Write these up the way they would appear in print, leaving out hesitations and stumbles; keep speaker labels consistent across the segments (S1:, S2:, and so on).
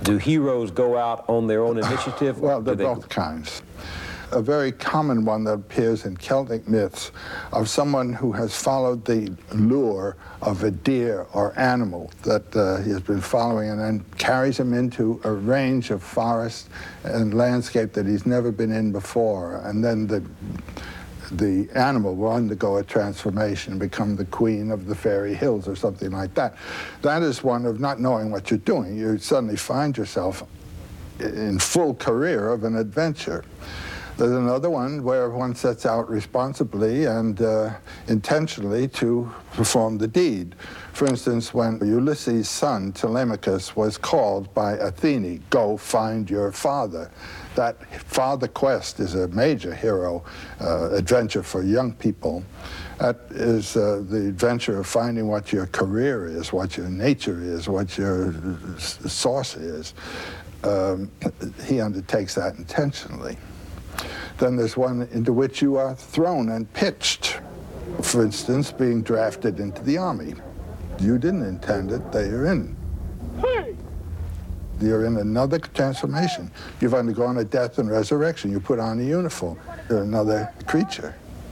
S1: Do heroes go out on their own initiative?
S2: Well, they're both kinds. A very common one that appears in Celtic myths of someone who has followed the lure of a deer or animal that he has been following, and then carries him into a range of forest and landscape that he's never been in before. And then the animal will undergo a transformation and become the queen of the fairy hills or something like that. That is one of not knowing what you're doing. You suddenly find yourself in full career of an adventure. There's another one where one sets out responsibly and intentionally to perform the deed. For instance, when Ulysses' son, Telemachus, was called by Athene, go find your father. That father quest is a major hero adventure for young people. That is the adventure of finding what your career is, what your nature is, what your source is. He undertakes that intentionally. Then there's one into which you are thrown and pitched. For instance, being drafted into the army. You didn't intend it, they are in. You're in another transformation. You've undergone a death and resurrection. You put on a uniform. You're another creature.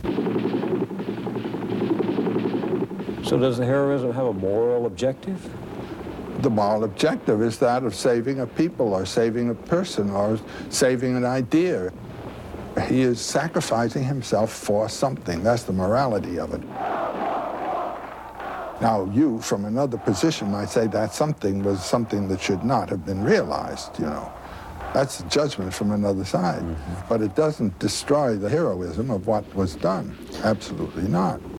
S1: So does the heroism have a moral objective?
S2: The moral objective is that of saving a people or saving a person or saving an idea. He is sacrificing himself for something. That's the morality of it. Now, you, from another position, might say that something was something that should not have been realized, you know. That's a judgment from another side. But it doesn't destroy the heroism of what was done. Absolutely not.